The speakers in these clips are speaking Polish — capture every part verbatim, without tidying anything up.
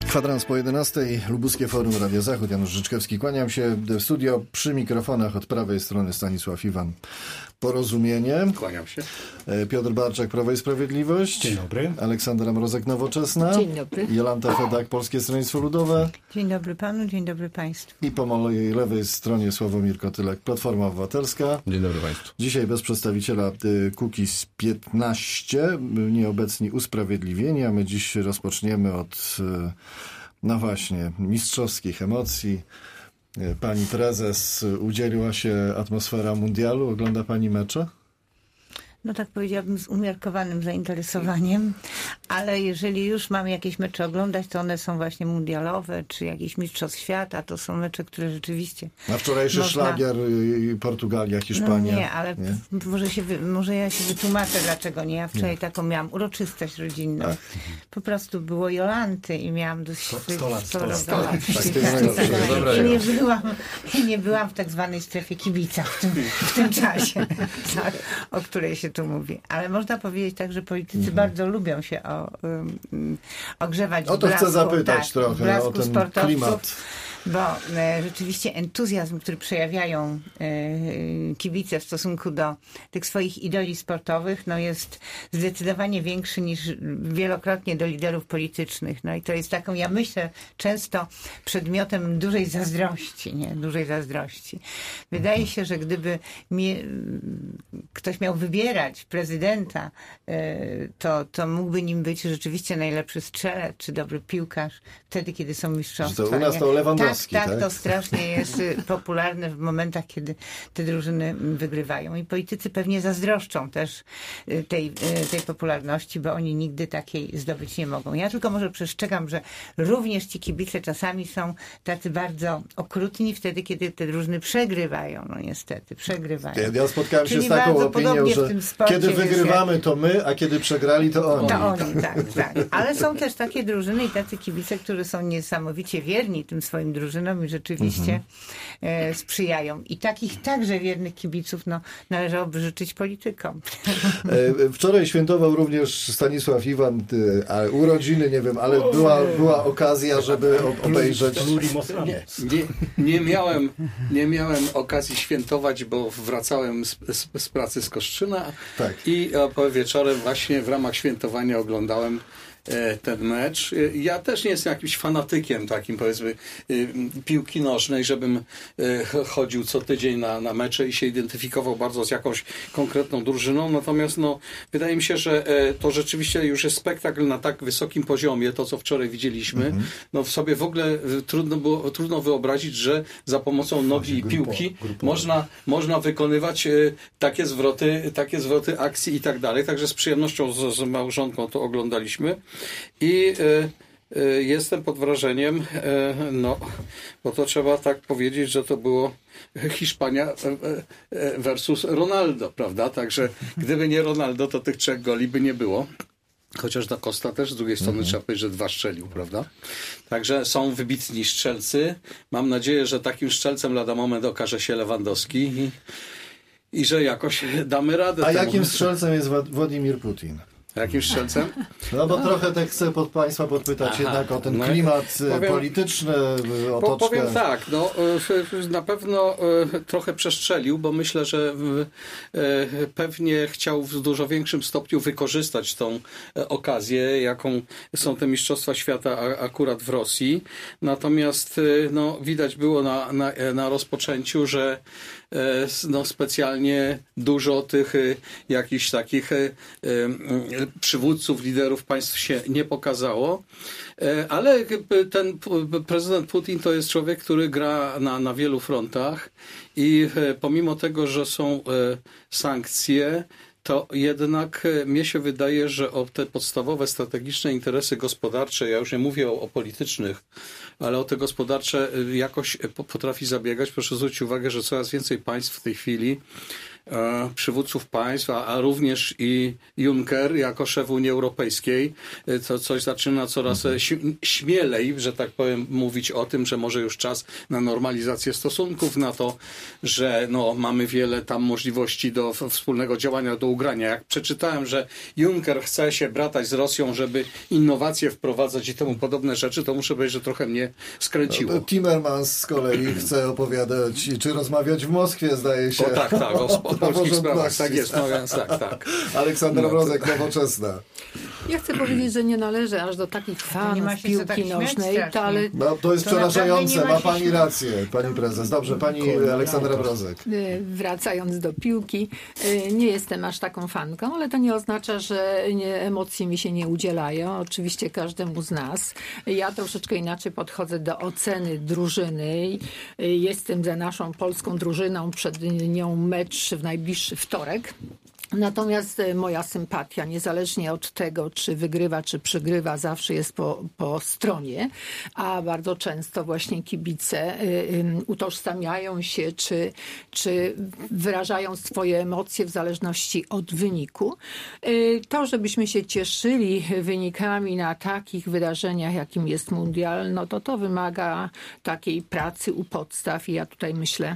Kwadrans po jedenastej, Lubuskie Forum Radia Zachód, Janusz Życzkowski. Kłaniam się w studio, przy mikrofonach od prawej strony Stanisław Iwan, Porozumienie. Kłaniam się. Piotr Barczak, Prawo i Sprawiedliwość. Dzień dobry. Aleksandra Mrozek, Nowoczesna. Dzień dobry. Jolanta Fedak, Polskie Stronnictwo Ludowe. Dzień dobry panu, dzień dobry państwu. I po mojej lewej stronie Sławomir Kotylek, Platforma Obywatelska. Dzień dobry państwu. Dzisiaj bez przedstawiciela Kukiz piętnaście, nieobecni usprawiedliwieni, a my dziś rozpoczniemy od, no właśnie, mistrzowskich emocji. Pani prezes, udzieliła się atmosfera mundialu. Ogląda pani mecze? No tak powiedziałabym z umiarkowanym zainteresowaniem, ale jeżeli już mam jakieś mecze oglądać, to one są właśnie mundialowe, czy jakieś mistrzostw świata, to są mecze, które rzeczywiście... Na wczorajszy można... szlagier Portugalia, Hiszpania. No nie, ale nie? Może, się wy... może ja się wytłumaczę, dlaczego nie. Ja wczoraj nie. taką miałam uroczystość rodzinną. Ach. Po prostu było Jolanty i miałam dosyć... sto lat. Nie byłam, nie byłam w tak zwanej strefie kibica w tym, w tym czasie, tak, o której się tu mówi. Ale można powiedzieć tak, że politycy mhm. bardzo lubią się o, um, ogrzewać o to w blasku, chcę zapytać tak, trochę w blasku o ten sportowców, klimat. Bo e, rzeczywiście entuzjazm, który przejawiają e, kibice w stosunku do tych swoich idoli sportowych, no jest zdecydowanie większy niż wielokrotnie do liderów politycznych. No i to jest taką, ja myślę, często przedmiotem dużej zazdrości, nie? Dużej zazdrości. Wydaje się, że gdyby mnie, ktoś miał wybierać prezydenta, e, to, to mógłby nim być rzeczywiście najlepszy strzelec, czy dobry piłkarz, wtedy, kiedy są mistrzostwa. To u nas to Lewandowski. Tak, tak, to strasznie jest popularne w momentach, kiedy te drużyny wygrywają. I politycy pewnie zazdroszczą też tej, tej popularności, bo oni nigdy takiej zdobyć nie mogą. Ja tylko może przestrzegam, że również ci kibice czasami są tacy bardzo okrutni wtedy, kiedy te drużyny przegrywają. No niestety, przegrywają. Ja, ja spotkałem się Czyli z taką opinią, że sporcie, kiedy wygrywamy, to my, a kiedy przegrali, to oni. To oni, tak, tak. Ale są też takie drużyny i tacy kibice, którzy są niesamowicie wierni tym swoim drużynom i rzeczywiście mhm. e, sprzyjają. I takich także wiernych kibiców no, należałoby życzyć politykom. E, wczoraj świętował również Stanisław Iwan, a urodziny, nie wiem, ale była, była okazja, żeby obejrzeć... Nie, nie, nie, miałem, nie miałem okazji świętować, bo wracałem z, z, z pracy z Kostrzyna tak. i wieczorem właśnie w ramach świętowania oglądałem ten mecz. Ja też nie jestem jakimś fanatykiem takim, powiedzmy, piłki nożnej, żebym chodził co tydzień na, na mecze i się identyfikował bardzo z jakąś konkretną drużyną. Natomiast no, wydaje mi się, że to rzeczywiście już jest spektakl na tak wysokim poziomie, to co wczoraj widzieliśmy. Mhm. No w sobie w ogóle trudno było, trudno wyobrazić, że za pomocą nogi i piłki grupo, można, można wykonywać takie zwroty, takie zwroty akcji i tak dalej. Także z przyjemnością z, z małżonką to oglądaliśmy. I y, y, jestem pod wrażeniem, y, no, bo to trzeba tak powiedzieć, że to było Hiszpania versus Ronaldo, prawda? Także gdyby nie Ronaldo, to tych trzech goli by nie było. Chociaż da Costa też z drugiej strony mhm. trzeba powiedzieć, że dwa strzelił, prawda? Także są wybitni strzelcy. Mam nadzieję, że takim strzelcem lada moment okaże się Lewandowski i, i że jakoś damy radę. A temu. jakim strzelcem jest Władimir Putin? Jakim strzelcem? No bo trochę tak chcę pod Państwa podpytać Aha, jednak o ten no, klimat powiem, polityczny, otoczkę. Powiem tak, no na pewno trochę przestrzelił, bo myślę, że pewnie chciał w dużo większym stopniu wykorzystać tą okazję, jaką są te Mistrzostwa Świata akurat w Rosji. Natomiast no, widać było na, na, na rozpoczęciu, że no, specjalnie dużo tych jakichś takich przywódców, liderów państw się nie pokazało, ale ten prezydent Putin to jest człowiek, który gra na, na wielu frontach i pomimo tego, że są sankcje, to jednak mnie się wydaje, że o te podstawowe strategiczne interesy gospodarcze, ja już nie mówię o, o politycznych, ale o te gospodarcze jakoś potrafi zabiegać. Proszę zwrócić uwagę, że coraz więcej państw w tej chwili przywódców państw, a, a również i Juncker jako szef Unii Europejskiej, to coś zaczyna coraz śmielej, że tak powiem, mówić o tym, że może już czas na normalizację stosunków, na to, że no, mamy wiele tam możliwości do wspólnego działania, do ugrania. Jak przeczytałem, że Juncker chce się bratać z Rosją, żeby innowacje wprowadzać i temu podobne rzeczy, to muszę powiedzieć, że trochę mnie skręciło. No, Timmermans z kolei chce opowiadać, czy rozmawiać w Moskwie, zdaje się. O tak, tak, o, o, o polskich sprawach, tak jest, no więc tak, tak. Aleksander no, Mrozek, Nowoczesna. Ja chcę powiedzieć, że nie należy aż do takich fanów piłki tak nożnej, to, ale... No, to jest to przerażające, ma pani się... rację, pani prezes. Dobrze, pani Aleksandra Mrozek. Wracając do piłki, nie jestem aż taką fanką, ale to nie oznacza, że nie, emocje mi się nie udzielają. Oczywiście każdemu z nas. Ja troszeczkę inaczej podchodzę do oceny drużyny. Jestem za naszą polską drużyną, przed nią mecz w najbliższy wtorek. Natomiast moja sympatia, niezależnie od tego, czy wygrywa, czy przegrywa, zawsze jest po, po stronie, a bardzo często właśnie kibice y, y, utożsamiają się, czy, czy wyrażają swoje emocje w zależności od wyniku. Y, to, żebyśmy się cieszyli wynikami na takich wydarzeniach, jakim jest mundial, no to to wymaga takiej pracy u podstaw i ja tutaj myślę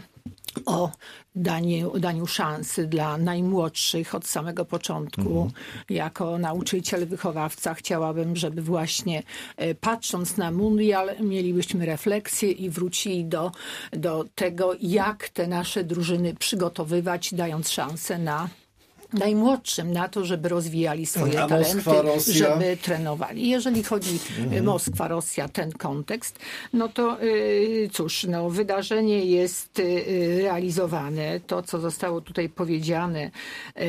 o daniu, daniu szansy dla najmłodszych od samego początku. Mhm. Jako nauczyciel, wychowawca chciałabym, żeby właśnie patrząc na mundial mielibyśmy refleksję i wrócili do, do tego, jak te nasze drużyny przygotowywać, dając szansę na najmłodszym na to, żeby rozwijali swoje A talenty, Moskwa, Rosja? żeby trenowali. Jeżeli chodzi mhm. Moskwa, Rosja, ten kontekst, no to yy, cóż, no, wydarzenie jest yy, realizowane. To, co zostało tutaj powiedziane, yy,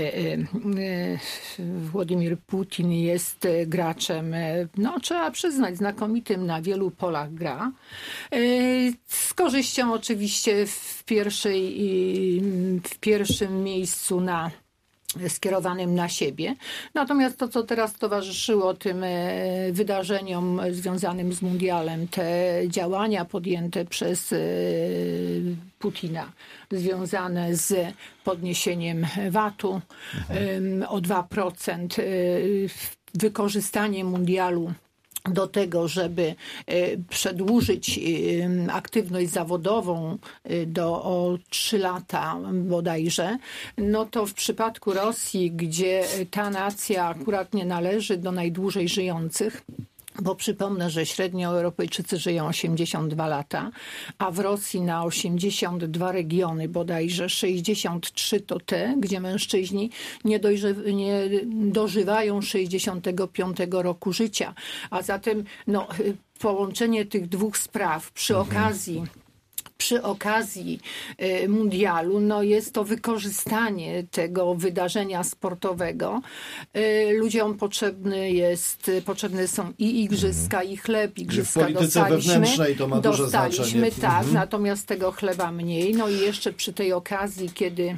yy, Władimir Putin jest yy, graczem, yy, no trzeba przyznać, znakomitym, na wielu polach gra. Yy, z korzyścią oczywiście w pierwszej, yy, w pierwszym miejscu na skierowanym na siebie. Natomiast to, co teraz towarzyszyło tym wydarzeniom związanym z mundialem, te działania podjęte przez Putina związane z podniesieniem vatu mhm. o dwa procent, wykorzystanie mundialu do tego, żeby przedłużyć aktywność zawodową do o trzy lata bodajże, no to w przypadku Rosji, gdzie ta nacja akurat nie należy do najdłużej żyjących, bo przypomnę, że średnio Europejczycy żyją osiemdziesiąt dwa lata, a w Rosji na osiemdziesiąt dwa regiony bodajże sześćdziesiąt trzy to te, gdzie mężczyźni nie, dojrzy- nie dożywają sześćdziesiątego piątego roku życia. A zatem no, połączenie tych dwóch spraw przy mhm. okazji przy okazji mundialu, no jest to wykorzystanie tego wydarzenia sportowego. Ludziom potrzebny jest, potrzebne są i igrzyska, i chleb. Igrzyska w polityce dostaliśmy, wewnętrznej to ma duże dostaliśmy, znaczenie. tak, mhm. natomiast tego chleba mniej. No i jeszcze przy tej okazji, kiedy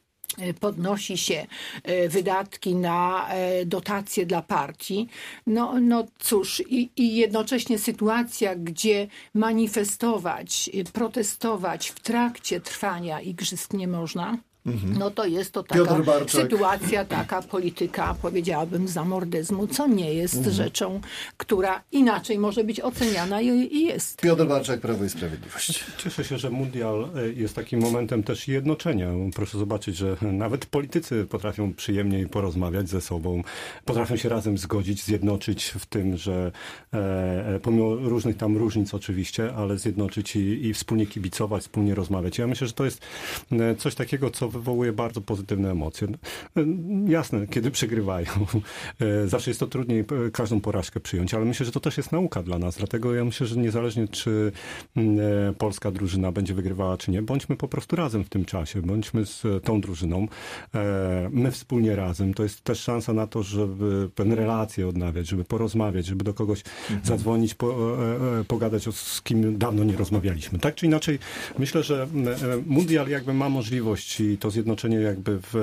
podnosi się wydatki na dotacje dla partii. No, no cóż, i, i jednocześnie sytuacja, gdzie manifestować, protestować w trakcie trwania igrzysk nie można, mhm. no to jest to taka sytuacja, taka polityka, powiedziałabym, zamordyzmu, co nie jest mhm. rzeczą, która inaczej może być oceniana i, i jest. Piotr Barczak, Prawo i Sprawiedliwość. Cieszę się, że mundial jest takim momentem też jednoczenia. Proszę zobaczyć, że nawet politycy potrafią przyjemniej porozmawiać ze sobą, potrafią się razem zgodzić, zjednoczyć w tym, że e, pomimo różnych tam różnic oczywiście, ale zjednoczyć i, i wspólnie kibicować, wspólnie rozmawiać. Ja myślę, że to jest coś takiego, co wywołuje bardzo pozytywne emocje. Jasne, kiedy przegrywają. Zawsze jest to trudniej każdą porażkę przyjąć, ale myślę, że to też jest nauka dla nas. Dlatego ja myślę, że niezależnie czy polska drużyna będzie wygrywała, czy nie, bądźmy po prostu razem w tym czasie. Bądźmy z tą drużyną. My wspólnie razem. To jest też szansa na to, żeby pewne relacje odnawiać, żeby porozmawiać, żeby do kogoś mhm. zadzwonić, po, pogadać, z kim dawno nie rozmawialiśmy. Tak czy inaczej, myślę, że mundial jakby ma możliwość i to zjednoczenie jakby w,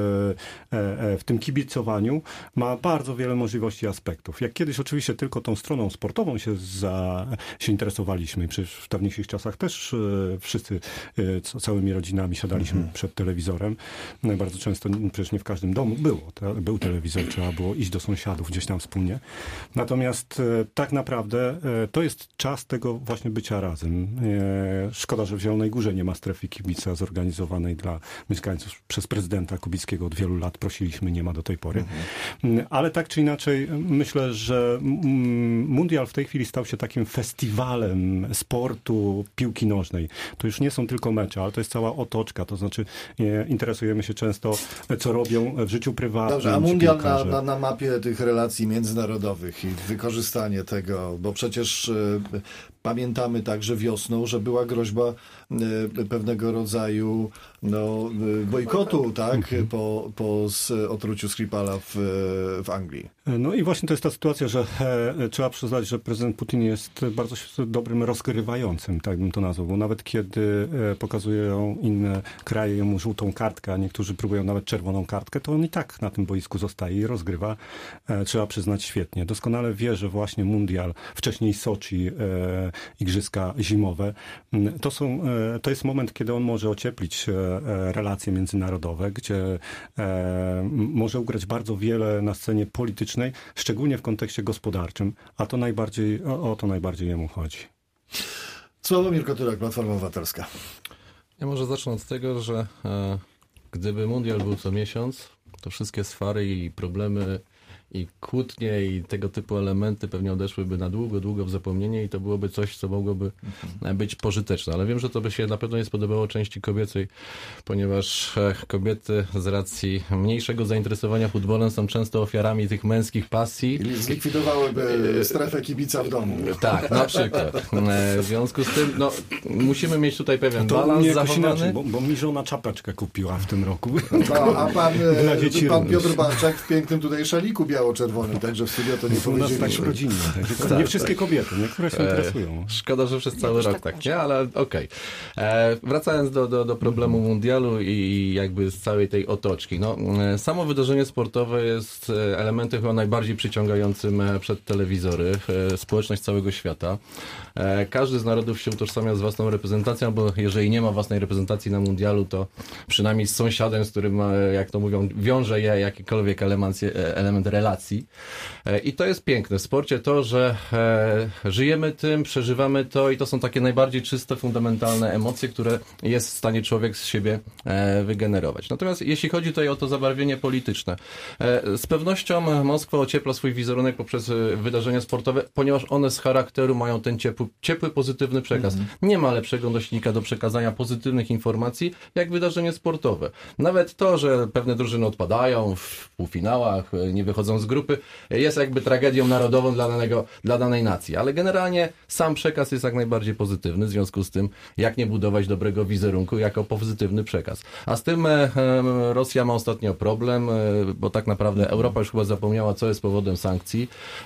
w tym kibicowaniu ma bardzo wiele możliwości i aspektów. Jak kiedyś oczywiście tylko tą stroną sportową się, za, się interesowaliśmy, przecież w dawniejszych czasach też wszyscy całymi rodzinami siadaliśmy mhm. przed telewizorem. Bardzo często, przecież nie w każdym domu było, był telewizor, trzeba było iść do sąsiadów gdzieś tam wspólnie. Natomiast tak naprawdę to jest czas tego właśnie bycia razem. Szkoda, że w Zielonej Górze nie ma strefy kibica zorganizowanej dla mieszkańców przez prezydenta Kubickiego. Od wielu lat prosiliśmy, nie ma do tej pory. Mhm. Ale tak czy inaczej myślę, że mundial w tej chwili stał się takim festiwalem sportu, piłki nożnej. To już nie są tylko mecze, ale to jest cała otoczka. To znaczy interesujemy się często, co robią w życiu prywatnym. Dobrze, a mundial na, na, na mapie tych relacji międzynarodowych i wykorzystanie tego, bo przecież y, pamiętamy także wiosną, że była groźba y, pewnego rodzaju no, y, bojkotu, tak, mhm. po, po otruciu Skripala w, w Anglii. No i właśnie to jest ta sytuacja, że e, trzeba przyznać, że prezydent Putin jest bardzo dobrym rozgrywającym, tak bym to nazwał, bo nawet kiedy e, pokazują inne kraje mu żółtą kartkę, a niektórzy próbują nawet czerwoną kartkę, to on i tak na tym boisku zostaje i rozgrywa, e, trzeba przyznać, świetnie. Doskonale wie, że właśnie mundial, wcześniej Soczi, e, igrzyska zimowe, to, są, e, to jest moment, kiedy on może ocieplić e, relacje międzynarodowe, gdzie e, może ugrać bardzo wiele na scenie politycznej, szczególnie w kontekście gospodarczym, a to najbardziej, o, o to najbardziej jemu chodzi. Sławomir Kotulak, Platforma Obywatelska. Ja może zacznę od tego, że e, gdyby mundial był co miesiąc, to wszystkie swary i problemy i kłótnie i tego typu elementy pewnie odeszłyby na długo, długo w zapomnienie i to byłoby coś, co mogłoby mhm. być pożyteczne. Ale wiem, że to by się na pewno nie spodobało części kobiecej, ponieważ kobiety z racji mniejszego zainteresowania futbolem są często ofiarami tych męskich pasji. I zlikwidowałyby strefę kibica w domu. Tak, na przykład. W związku z tym, no, musimy mieć tutaj pewien to balans zachowany. inaczej, bo, bo mi żona czapeczkę kupiła w tym roku. No, a pan, pan Piotr Barczak w pięknym tutaj szaliku biało-czerwonym, także w studio to nie powiedzieliśmy. Tak rodzinnie. Tak, nie wszystkie kobiety, niektóre się interesują. Szkoda, że przez cały rok tak, nie? Ale okej. Okay. Wracając do, do, do problemu mundialu i jakby z całej tej otoczki. No, samo wydarzenie sportowe jest elementem chyba najbardziej przyciągającym przed telewizory społeczność całego świata. Każdy z narodów się utożsamia z własną reprezentacją, bo jeżeli nie ma własnej reprezentacji na mundialu, to przynajmniej z sąsiadem, z którym, jak to mówią, wiąże je jakikolwiek element, element relacji. I to jest piękne w sporcie, to, że żyjemy tym, przeżywamy to i to są takie najbardziej czyste, fundamentalne emocje, które jest w stanie człowiek z siebie wygenerować. Natomiast jeśli chodzi tutaj o to zabarwienie polityczne, z pewnością Moskwa ociepla swój wizerunek poprzez wydarzenia sportowe, ponieważ one z charakteru mają ten ciepły, ciepły pozytywny przekaz. Mm-hmm. Nie ma lepszego nośnika do przekazania pozytywnych informacji, jak wydarzenie sportowe. Nawet to, że pewne drużyny odpadają w półfinałach, nie wychodzą z grupy, jest jakby tragedią narodową dla, danego, dla danej nacji. Ale generalnie sam przekaz jest jak najbardziej pozytywny, w związku z tym, jak nie budować dobrego wizerunku jako pozytywny przekaz. A z tym e, Rosja ma ostatnio problem, e, bo tak naprawdę Europa już chyba zapomniała, co jest powodem sankcji.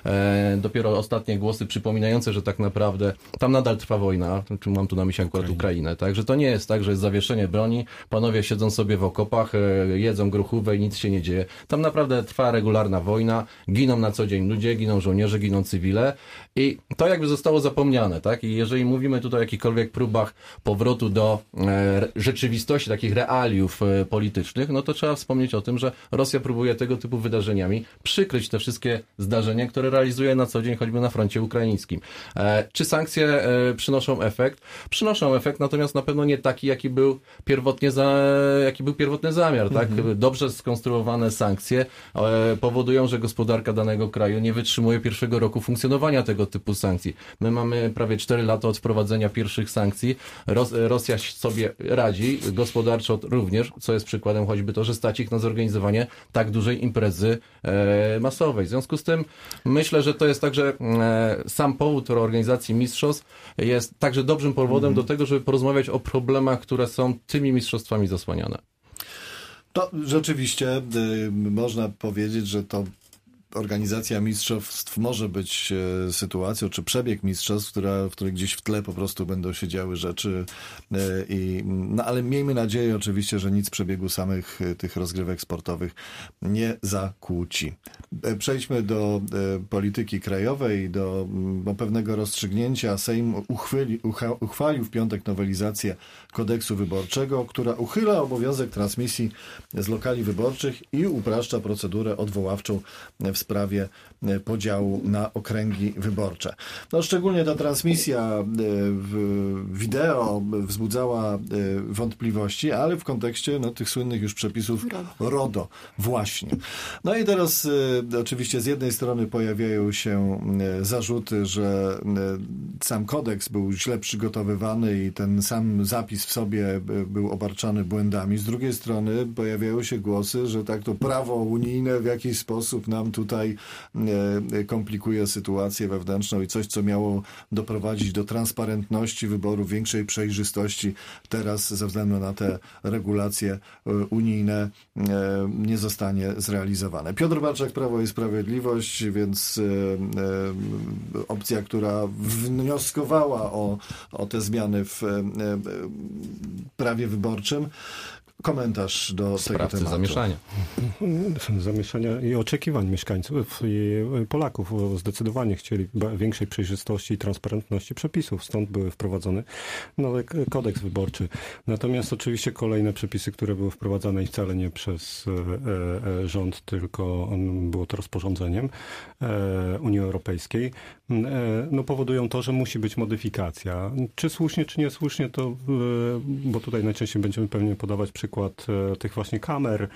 E, dopiero ostatnie głosy przypominające, że tak naprawdę tam nadal trwa wojna, mam tu na myśli akurat Ukrainę, tak? Że to nie jest tak, że jest zawieszenie broni, panowie siedzą sobie w okopach, e, jedzą gruchówę i nic się nie dzieje. Tam naprawdę trwa regularna wojna, giną na co dzień ludzie, giną żołnierze, giną cywile i to jakby zostało zapomniane, tak? I jeżeli mówimy tutaj o jakichkolwiek próbach powrotu do e, rzeczywistości, takich realiów e, politycznych, no to trzeba wspomnieć o tym, że Rosja próbuje tego typu wydarzeniami przykryć te wszystkie zdarzenia, które realizuje na co dzień choćby na froncie ukraińskim. E, czy sankcje e, przynoszą efekt? Przynoszą efekt, natomiast na pewno nie taki, jaki był pierwotnie za, jaki był pierwotny zamiar, tak? Mhm. Dobrze skonstruowane sankcje e, powodują, że gospodarka danego kraju nie wytrzymuje pierwszego roku funkcjonowania tego typu sankcji. My mamy prawie cztery lata od wprowadzenia pierwszych sankcji. Ros- Rosja sobie radzi, gospodarczo również, co jest przykładem choćby to, że stać ich na zorganizowanie tak dużej imprezy e, masowej. W związku z tym myślę, że to jest także e, sam powód organizacji mistrzostw jest także dobrym powodem mm. do tego, żeby porozmawiać o problemach, które są tymi mistrzostwami zasłaniane. To rzeczywiście y, można powiedzieć, że to organizacja mistrzostw może być sytuacją, czy przebieg mistrzostw, która, w której gdzieś w tle po prostu będą się działy rzeczy. I, no ale miejmy nadzieję oczywiście, że nic przebiegu samych tych rozgrywek sportowych nie zakłóci. Przejdźmy do polityki krajowej, do, do pewnego rozstrzygnięcia. Sejm uchwyli, ucha, uchwalił w piątek nowelizację kodeksu wyborczego, która uchyla obowiązek transmisji z lokali wyborczych i upraszcza procedurę odwoławczą w sprawie podziału na okręgi wyborcze. No, szczególnie ta transmisja wideo wzbudzała wątpliwości, ale w kontekście no, tych słynnych już przepisów RODO właśnie. No i teraz oczywiście z jednej strony pojawiają się zarzuty, że sam kodeks był źle przygotowywany i ten sam zapis w sobie był obarczany błędami. Z drugiej strony pojawiają się głosy, że tak to prawo unijne w jakiś sposób nam tutaj komplikuje sytuację wewnętrzną i coś, co miało doprowadzić do transparentności wyborów, większej przejrzystości, teraz ze względu na te regulacje unijne nie zostanie zrealizowane. Piotr Barczak, Prawo i Sprawiedliwość, więc opcja, która wnioskowała o, o te zmiany w prawie wyborczym. Komentarz do Sprawcy tego tematu. Zamieszania. Zamieszania i oczekiwań mieszkańców i Polaków. Zdecydowanie chcieli większej przejrzystości i transparentności przepisów. Stąd były wprowadzony nowy kodeks wyborczy. Natomiast oczywiście kolejne przepisy, które były wprowadzane i wcale nie przez rząd, tylko było to rozporządzeniem Unii Europejskiej, no powodują to, że musi być modyfikacja. Czy słusznie, czy niesłusznie, to, bo tutaj najczęściej będziemy pewnie podawać przykład tych właśnie kamer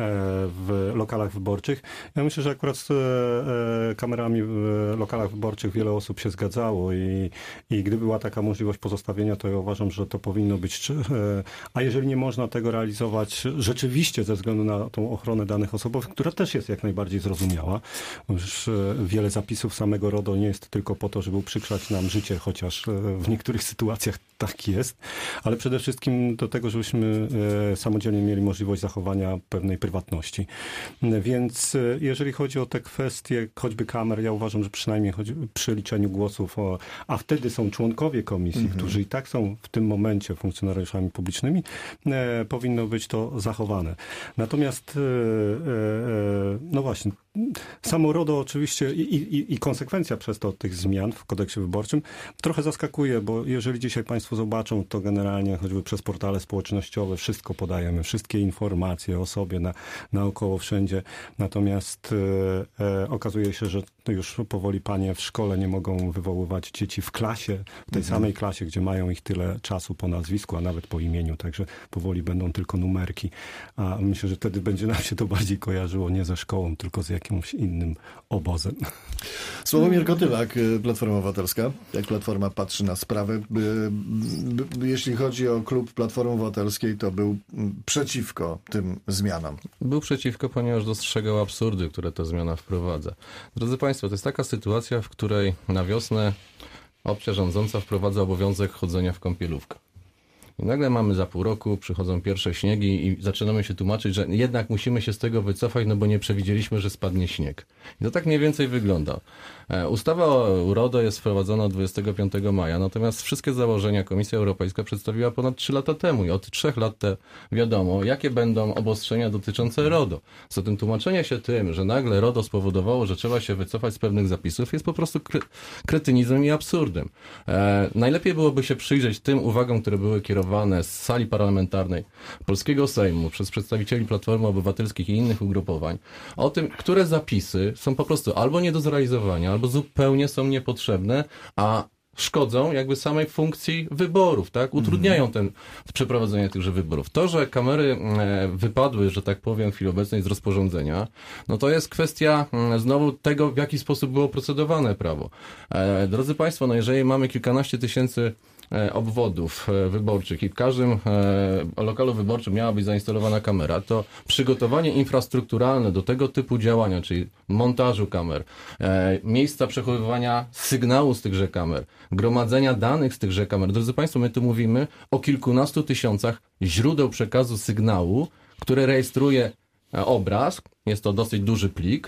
w lokalach wyborczych. Ja myślę, że akurat z kamerami w lokalach wyborczych wiele osób się zgadzało i, i gdyby była taka możliwość pozostawienia, to ja uważam, że to powinno być. A jeżeli nie można tego realizować rzeczywiście ze względu na tą ochronę danych osobowych, która też jest jak najbardziej zrozumiała, już wiele zapisów samego RODO nie jest tylko po to, żeby uprzykrzać nam życie, chociaż w niektórych sytuacjach tak jest, ale przede wszystkim do tego, żebyśmy samodzielnie mieli możliwość zachowania pewnej prywatności. Więc jeżeli chodzi o te kwestie choćby kamer, ja uważam, że przynajmniej chodzi przy liczeniu głosów, o, a wtedy są członkowie komisji, mm-hmm. którzy i tak są w tym momencie funkcjonariuszami publicznymi, e, powinno być to zachowane. Natomiast e, e, no właśnie, samo RODO oczywiście i, i, i konsekwencja przez to tych zmian w kodeksie wyborczym trochę zaskakuje, bo jeżeli dzisiaj Państwo zobaczą, to generalnie choćby przez portale społecznościowe wszystko podajemy, wszystkie informacje o sobie na, naokoło wszędzie. Natomiast e, e, okazuje się, że już powoli panie w szkole nie mogą wywoływać dzieci w klasie, w tej mhm. samej klasie, gdzie mają ich tyle czasu po nazwisku, a nawet po imieniu. Także powoli będą tylko numerki. A myślę, że wtedy będzie nam się to bardziej kojarzyło nie ze szkołą, tylko z jakimś innym obozem. Sławomir Kotylak, Platforma Obywatelska. Jak Platforma patrzy na sprawę? Jeśli chodzi o klub Platformy Obywatelskiej, to był przeciwko tym zmianom. Był przeciwko, ponieważ dostrzegał absurdy, które ta zmiana wprowadza. Drodzy Państwo, to jest taka sytuacja, w której na wiosnę opcja rządząca wprowadza obowiązek chodzenia w kąpielówkę. I nagle mamy za pół roku, przychodzą pierwsze śniegi i zaczynamy się tłumaczyć, że jednak musimy się z tego wycofać, no bo nie przewidzieliśmy, że spadnie śnieg. I to tak mniej więcej wygląda. Ustawa o RODO jest wprowadzona dwudziestego piątego maja, natomiast wszystkie założenia Komisja Europejska przedstawiła ponad trzy lata temu i od trzech lat te wiadomo, jakie będą obostrzenia dotyczące RODO. Zatem tłumaczenie się tym, że nagle RODO spowodowało, że trzeba się wycofać z pewnych zapisów, jest po prostu kre- kretynizmem i absurdem. E, najlepiej byłoby się przyjrzeć tym uwagom, które były kierowane z sali parlamentarnej polskiego Sejmu przez przedstawicieli Platformy Obywatelskiej i innych ugrupowań o tym, które zapisy są po prostu albo nie do zrealizowania, albo zupełnie są niepotrzebne, a szkodzą jakby samej funkcji wyborów, tak? Utrudniają ten, przeprowadzenie tychże wyborów. To, że kamery e, wypadły, że tak powiem, w chwili obecnej z rozporządzenia, no to jest kwestia e, znowu tego, w jaki sposób było procedowane prawo. E, drodzy Państwo, no jeżeli mamy kilkanaście tysięcy obwodów wyborczych i w każdym lokalu wyborczym miała być zainstalowana kamera, to przygotowanie infrastrukturalne do tego typu działania, czyli montażu kamer, miejsca przechowywania sygnału z tychże kamer, gromadzenia danych z tychże kamer. Drodzy Państwo, my tu mówimy o kilkunastu tysiącach źródeł przekazu sygnału, które rejestruje obraz, jest to dosyć duży plik,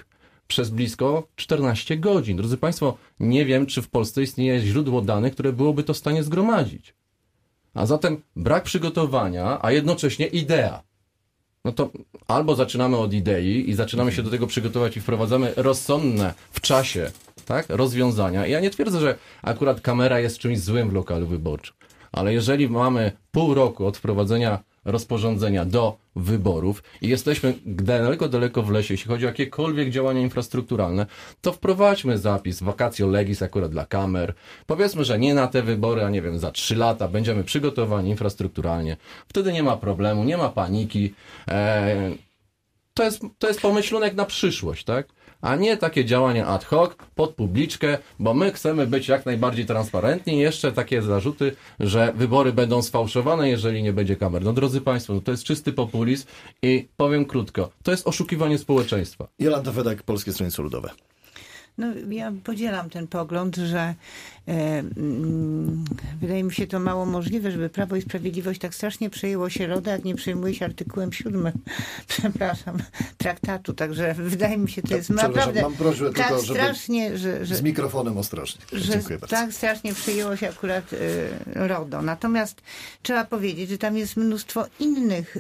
przez blisko czternaście godzin. Drodzy Państwo, nie wiem, czy w Polsce istnieje źródło danych, które byłoby to w stanie zgromadzić. A zatem brak przygotowania, a jednocześnie idea. No to albo zaczynamy od idei i zaczynamy się do tego przygotować i wprowadzamy rozsądne w czasie, tak, rozwiązania. Ja nie twierdzę, że akurat kamera jest czymś złym w lokalu wyborczym, ale jeżeli mamy pół roku od wprowadzenia rozporządzenia do wyborów i jesteśmy daleko, daleko w lesie, jeśli chodzi o jakiekolwiek działania infrastrukturalne, to wprowadźmy zapis vacatio legis akurat dla kamer. Powiedzmy, że nie na te wybory, a nie wiem, za trzy lata będziemy przygotowani infrastrukturalnie. Wtedy nie ma problemu, nie ma paniki. Eee, to jest, to jest pomyślunek na przyszłość, tak? A nie takie działania ad hoc, pod publiczkę, bo my chcemy być jak najbardziej transparentni i jeszcze takie zarzuty, że wybory będą sfałszowane, jeżeli nie będzie kamer. No drodzy Państwo, no to jest czysty populizm i powiem krótko, to jest oszukiwanie społeczeństwa. Jolanta Fedak, Polskie Stronnictwo Ludowe. No, ja podzielam ten pogląd, że e, mm, wydaje mi się to mało możliwe, żeby Prawo i Sprawiedliwość tak strasznie przejęło się RODO, jak nie przejmuje się artykułem siódmym, przepraszam, traktatu. Także wydaje mi się, to jest naprawdę mam prośbę tak tylko, żeby strasznie, że, że... Z mikrofonem ostrożnie. Że Dziękuję bardzo. tak strasznie przejęło się akurat e, RODO. Natomiast trzeba powiedzieć, że tam jest mnóstwo innych e,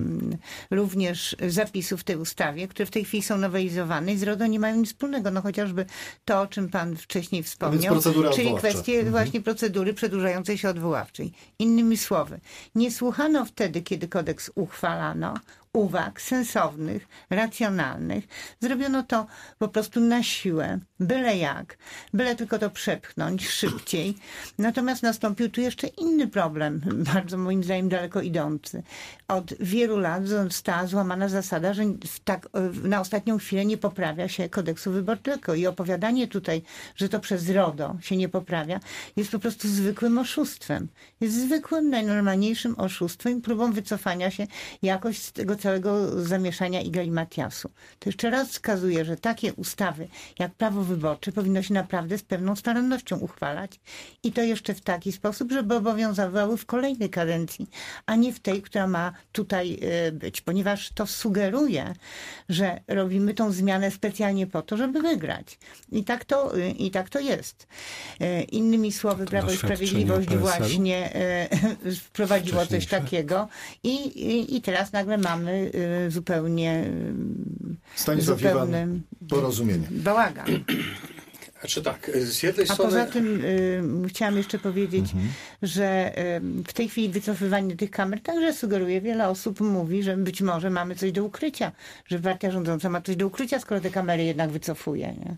również zapisów w tej ustawie, które w tej chwili są nowelizowane i z RODO nie mają nic wspólnego. No chociażby to, o czym pan wcześniej wspomniał, czyli odwoławcza. kwestie mhm. właśnie procedury przedłużającej się odwoławczej. Innymi słowy, nie słuchano wtedy, kiedy kodeks uchwalano, uwag sensownych, racjonalnych. Zrobiono to po prostu na siłę, byle jak, byle tylko to przepchnąć szybciej. Natomiast nastąpił tu jeszcze inny problem, bardzo moim zdaniem daleko idący. Od wielu lat została złamana zasada, że w tak, na ostatnią chwilę nie poprawia się kodeksu wyborczego i opowiadanie tutaj, że to przez RODO się nie poprawia, jest po prostu zwykłym oszustwem. Jest zwykłym, najnormalniejszym oszustwem i próbą wycofania się jakoś z tego całego zamieszania i galimatiasu. To jeszcze raz wskazuje, że takie ustawy jak prawo wyborcze powinno się naprawdę z pewną starannością uchwalać i to jeszcze w taki sposób, żeby obowiązywały w kolejnej kadencji, a nie w tej, która ma tutaj być, ponieważ to sugeruje, że robimy tą zmianę specjalnie po to, żeby wygrać. I tak to, i tak to jest. Innymi słowy, Prawo i Sprawiedliwość właśnie wprowadziło coś takiego i, i, i teraz nagle mamy zupełnie Stanisław Iwan, porozumienie. Bałagan. Znaczy tak, z jednej A strony... poza tym y, chciałam jeszcze powiedzieć, mhm. że y, w tej chwili wycofywanie tych kamer także sugeruje, wiele osób mówi, że być może mamy coś do ukrycia, że partia rządząca ma coś do ukrycia, skoro te kamery jednak wycofuje. Nie?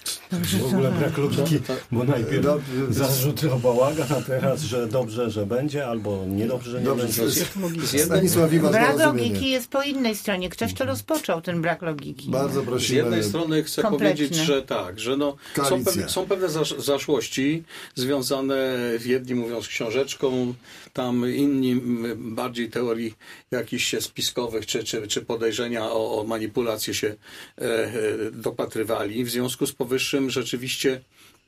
W ogóle brak logiki, bo najpierw zarzuty o bałagan, a teraz, że dobrze, że będzie, albo niedobrze, że nie dobrze, będzie. Z jednej... Brak logiki jest po innej stronie. Ktoś to rozpoczął, ten brak logiki. Bardzo prosimy. Z jednej strony chcę Kompletne. powiedzieć, że tak, że no, są, pewne, są pewne zaszłości związane, jedni mówią z książeczką, tam inni bardziej teorii jakichś spiskowych, czy, czy, czy podejrzenia o, o manipulację się e, e, dopatrywali. W związku z powyższym rzeczywiście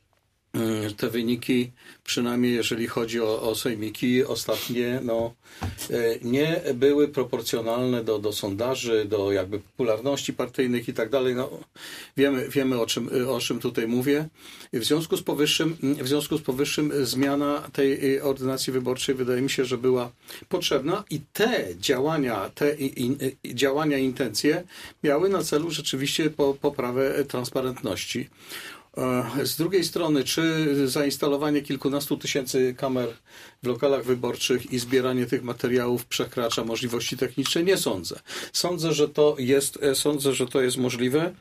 te wyniki, przynajmniej jeżeli chodzi o, o sejmiki ostatnie, no, nie były proporcjonalne do, do sondaży, do jakby popularności partyjnych i tak dalej. No, wiemy, wiemy o czym, o czym tutaj mówię. W związku z powyższym, w związku z powyższym zmiana tej ordynacji wyborczej wydaje mi się, że była potrzebna i te działania, te in, działania, intencje miały na celu rzeczywiście po, poprawę transparentności. Z drugiej strony, czy zainstalowanie kilkunastu tysięcy kamer w lokalach wyborczych i zbieranie tych materiałów przekracza możliwości techniczne? Nie sądzę. Sądzę, że to jest, sądzę, że to jest możliwe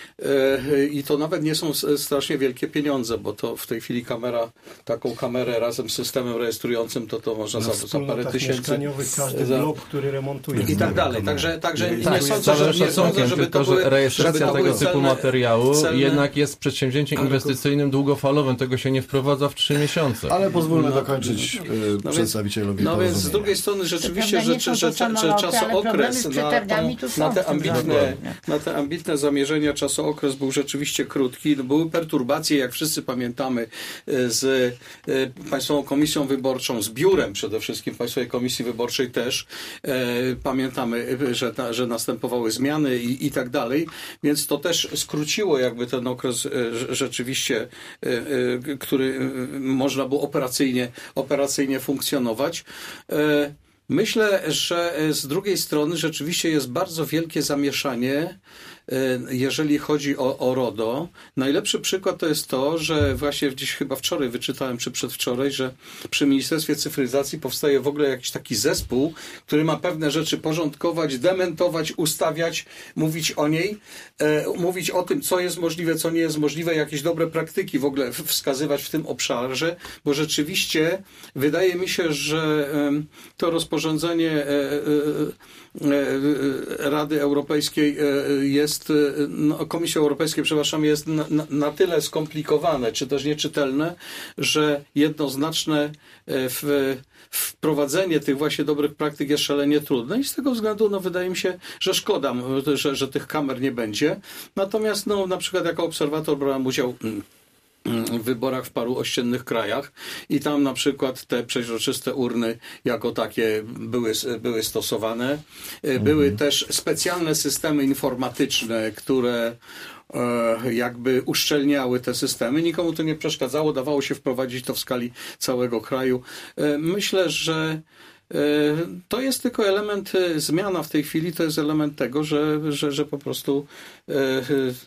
i to nawet nie są strasznie wielkie pieniądze, bo to w tej chwili kamera, taką kamerę razem z systemem rejestrującym, to to można za, za parę tysięcy. Każdy za... blok, który remontuje. I tak dalej. Także, także tak, nie sądzę, że, nie sądzę, żeby tylko, to były, że rejestracja żeby to tego typu celne, materiału celne... jednak jest przedsięwzięciem przedsięwzięciem inwestycyjnym długofalowym. Tego się nie wprowadza w trzy miesiące. Ale pozwólmy no, dokończyć no, no, przedstawicielowi No więc z drugiej strony rzeczywiście, że, że, że, że czasookres na, na, te ambitne, na te ambitne zamierzenia, czasookres był rzeczywiście krótki. Były perturbacje, jak wszyscy pamiętamy, z Państwową Komisją Wyborczą, z biurem przede wszystkim Państwowej Komisji Wyborczej też. Pamiętamy, że, ta, że następowały zmiany i, i tak dalej. Więc to też skróciło jakby ten okres rzeczywiście, który można było operacyjnie, operacyjnie funkcjonować. Myślę, że z drugiej strony rzeczywiście jest bardzo wielkie zamieszanie, jeżeli chodzi o, o RODO. Najlepszy przykład to jest to, że właśnie gdzieś chyba wczoraj wyczytałem, czy przedwczoraj, że przy Ministerstwie Cyfryzacji powstaje w ogóle jakiś taki zespół, który ma pewne rzeczy porządkować, dementować, ustawiać, mówić o niej, e, mówić o tym, co jest możliwe, co nie jest możliwe, jakieś dobre praktyki w ogóle wskazywać w tym obszarze, bo rzeczywiście wydaje mi się, że e, to rozporządzenie e, e, Rady Europejskiej jest, no, Komisji Europejskiej, przepraszam, jest na, na, na tyle skomplikowane, czy też nieczytelne, że jednoznaczne w, wprowadzenie tych właśnie dobrych praktyk jest szalenie trudne i z tego względu, no, wydaje mi się, że szkoda, że, że tych kamer nie będzie. Natomiast, no, na przykład jako obserwator brałem udział w wyborach w paru ościennych krajach i tam na przykład te przeźroczyste urny jako takie były, były stosowane. Były mhm. też specjalne systemy informatyczne, które e, jakby uszczelniały te systemy. Nikomu to nie przeszkadzało, dawało się wprowadzić to w skali całego kraju. E, myślę, że e, to jest tylko element, zmiana w tej chwili to jest element tego, że, że, że po prostu e,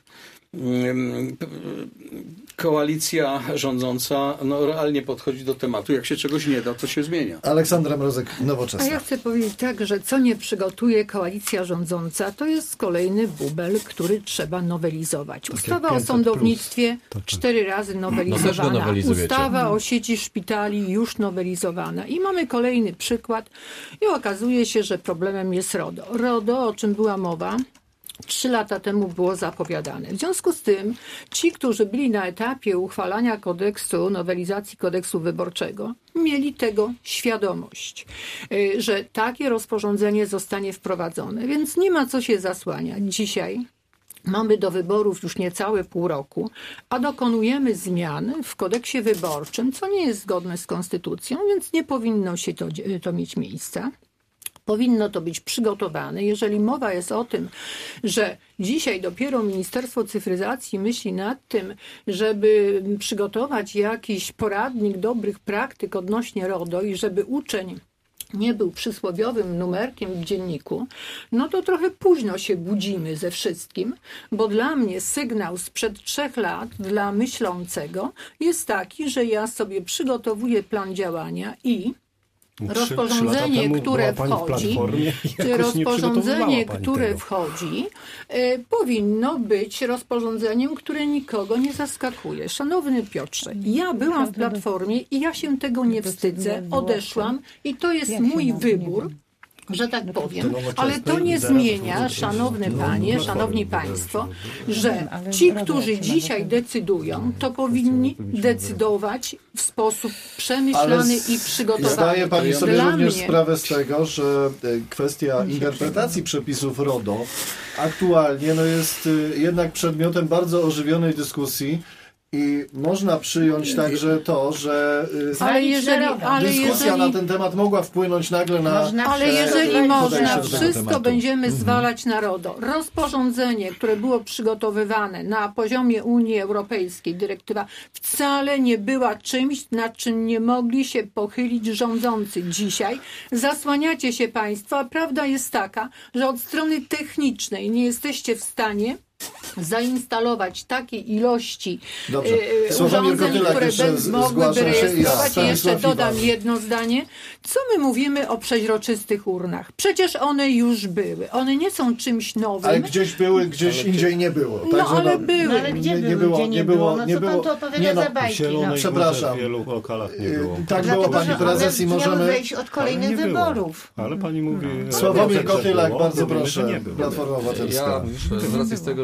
koalicja rządząca no, realnie podchodzi do tematu. Jak się czegoś nie da, to się zmienia. Aleksandra Mrozek, Nowoczesna. A ja chcę powiedzieć tak, że co nie przygotuje koalicja rządząca, to jest kolejny bubel, który trzeba nowelizować. Ustawa o sądownictwie cztery razy nowelizowana. No, Ustawa o sieci szpitali już nowelizowana. I mamy kolejny przykład i okazuje się, że problemem jest RODO. RODO, o czym była mowa, Trzy lata temu było zapowiadane. W związku z tym ci, którzy byli na etapie uchwalania kodeksu, nowelizacji kodeksu wyborczego, mieli tego świadomość, że takie rozporządzenie zostanie wprowadzone. Więc nie ma co się zasłaniać. Dzisiaj mamy do wyborów już niecałe pół roku, a dokonujemy zmian w kodeksie wyborczym, co nie jest zgodne z konstytucją, więc nie powinno się to, to mieć miejsca. Powinno to być przygotowane. Jeżeli mowa jest o tym, że dzisiaj dopiero Ministerstwo Cyfryzacji myśli nad tym, żeby przygotować jakiś poradnik dobrych praktyk odnośnie RODO i żeby uczeń nie był przysłowiowym numerkiem w dzienniku, no to trochę późno się budzimy ze wszystkim, bo dla mnie sygnał sprzed trzech lat dla myślącego jest taki, że ja sobie przygotowuję plan działania i rozporządzenie, które wchodzi, rozporządzenie, które wchodzi, y, powinno być rozporządzeniem, które nikogo nie zaskakuje. Szanowny Piotrze, ja byłam w Platformie i ja się tego nie wstydzę, odeszłam i to jest mój wybór, że tak powiem, ale to nie zmienia, szanowne panie, szanowni państwo, że ci, którzy dzisiaj decydują, to powinni decydować w sposób przemyślany i przygotowany. Zdaje pani sobie Dla również mnie... sprawę z tego, że kwestia interpretacji przepisów RODO aktualnie no, jest jednak przedmiotem bardzo ożywionej dyskusji. I można przyjąć także to, że ale jeżeli, ale dyskusja jeżeli, na ten temat mogła wpłynąć nagle na... Można, ale jeżeli można, wszystko będziemy zwalać na RODO. Rozporządzenie, które było przygotowywane na poziomie Unii Europejskiej, dyrektywa, wcale nie była czymś, nad czym nie mogli się pochylić rządzący. Dzisiaj zasłaniacie się państwo, a prawda jest taka, że od strony technicznej nie jesteście w stanie zainstalować takiej ilości Dobrze. urządzeń, które by mogłyby rejestrować. I jeszcze dodam jedno zdanie. Co my mówimy o przeźroczystych urnach? Przecież one już były. One nie są czymś nowym. Ale gdzieś były, gdzieś ale indziej nie było. No Także ale no, były. No, ale gdzie nie, były, nie było, gdzie nie było? No co pan tu opowiada no, za bajki? No. Przepraszam. W wielu lokalach nie było. Tak Dlatego, było, pani prezes, i możemy... wejść od kolejnych wyborów. Ale pani mówi... Sławomir Kotylak, bardzo proszę. Platforma Obywatelska. Ja z racji z tego, że te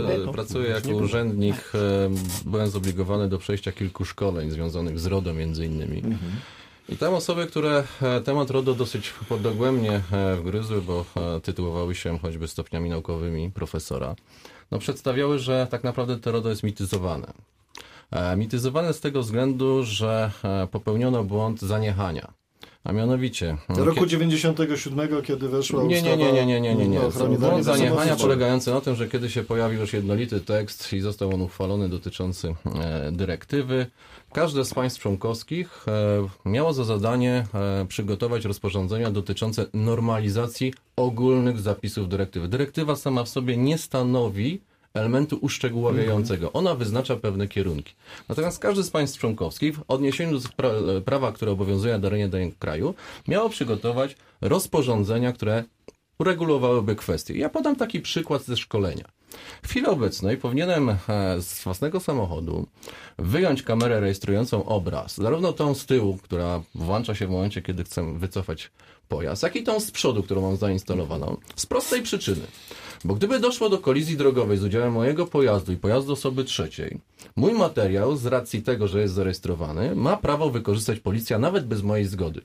pracuję jako urzędnik. Byłem zobligowany do przejścia kilku szkoleń związanych z RODO między innymi. Mhm. I tam osoby, które temat RODO dosyć dogłębnie wgryzły, bo tytułowały się choćby stopniami naukowymi profesora, no przedstawiały, że tak naprawdę to RODO jest mityzowane. Mityzowane z tego względu, że popełniono błąd zaniechania. A mianowicie... Do roku dziewięćdziesiątego siódmego, kiedy weszła nie, ustawa... Nie, nie, nie, nie, nie, nie. nie. Błąd zaniechania polegający na tym, że kiedy się pojawił już jednolity tekst i został on uchwalony dotyczący e, dyrektywy, każde z państw członkowskich e, miało za zadanie e, przygotować rozporządzenia dotyczące normalizacji ogólnych zapisów dyrektywy. Dyrektywa sama w sobie nie stanowi elementu uszczegóławiającego. Ona wyznacza pewne kierunki. Natomiast każdy z państw członkowskich w odniesieniu do pra- prawa, które obowiązuje na terenie danego kraju, miało przygotować rozporządzenia, które uregulowałyby kwestie. Ja podam taki przykład ze szkolenia. W chwili obecnej powinienem z własnego samochodu wyjąć kamerę rejestrującą obraz, zarówno tą z tyłu, która włącza się w momencie, kiedy chcę wycofać pojazd, jak i tą z przodu, którą mam zainstalowaną, z prostej przyczyny. Bo gdyby doszło do kolizji drogowej z udziałem mojego pojazdu i pojazdu osoby trzeciej, mój materiał z racji tego, że jest zarejestrowany, ma prawo wykorzystać policja nawet bez mojej zgody.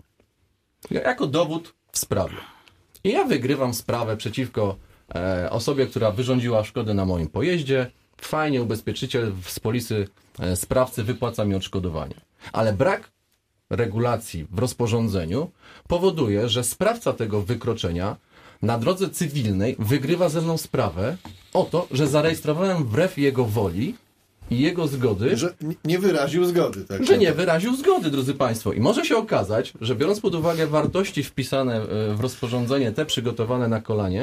Jako dowód w sprawie. I ja wygrywam sprawę przeciwko e, osobie, która wyrządziła szkodę na moim pojeździe. Fajnie, ubezpieczyciel z polisy e, sprawcy wypłaca mi odszkodowanie. Ale brak regulacji w rozporządzeniu powoduje, że sprawca tego wykroczenia na drodze cywilnej wygrywa ze mną sprawę o to, że zarejestrowałem wbrew jego woli i jego zgody. Że nie wyraził zgody. Tak, że nie wyraził zgody, drodzy Państwo. I może się okazać, że biorąc pod uwagę wartości wpisane w rozporządzenie, te przygotowane na kolanie,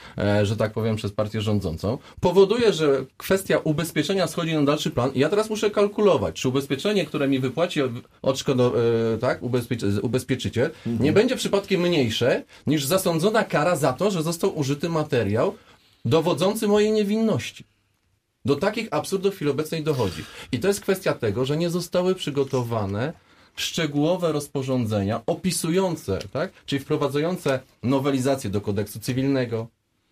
że tak powiem, przez partię rządzącą, powoduje, że kwestia ubezpieczenia schodzi na dalszy plan i ja teraz muszę kalkulować, czy ubezpieczenie, które mi wypłaci odszkodo, tak, ubezpieczy, ubezpieczyciel, mhm. nie będzie przypadkiem mniejsze niż zasądzona kara za to, że został użyty materiał dowodzący mojej niewinności. Do takich absurdów w chwili obecnej dochodzi. I to jest kwestia tego, że nie zostały przygotowane szczegółowe rozporządzenia opisujące, tak, czyli wprowadzające nowelizację do kodeksu cywilnego,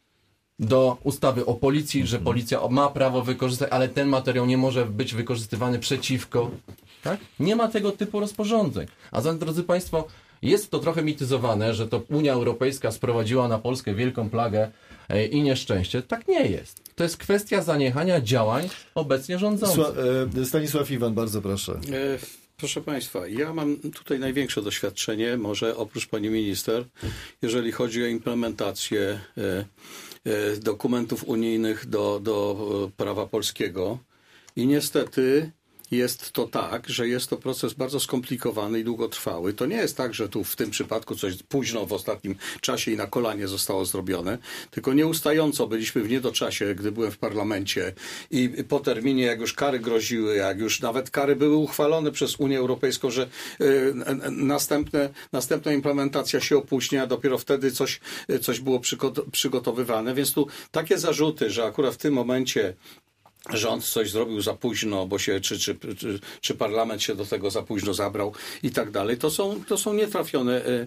do ustawy o policji, że policja ma prawo wykorzystać, ale ten materiał nie może być wykorzystywany przeciwko. Tak? Nie ma tego typu rozporządzeń. A zatem, drodzy Państwo, jest to trochę mityzowane, że to Unia Europejska sprowadziła na Polskę wielką plagę i nieszczęście. Tak nie jest. To jest kwestia zaniechania działań obecnie rządzących. Stanisław Iwan, bardzo proszę. E, proszę Państwa, ja mam tutaj największe doświadczenie, może oprócz pani minister, jeżeli chodzi o implementację e, e, dokumentów unijnych do, do prawa polskiego. I niestety jest to tak, że jest to proces bardzo skomplikowany i długotrwały. To nie jest tak, że tu w tym przypadku coś późno w ostatnim czasie i na kolanie zostało zrobione, tylko nieustająco byliśmy w niedoczasie, gdy byłem w parlamencie i po terminie, jak już kary groziły, jak już nawet kary były uchwalone przez Unię Europejską, że y, następne, następna implementacja się opóźnia, dopiero wtedy coś, coś było przygotowywane. Więc tu takie zarzuty, że akurat w tym momencie rząd coś zrobił za późno, bo się, czy, czy, czy, czy parlament się do tego za późno zabrał i tak dalej. To są, to są nietrafione y,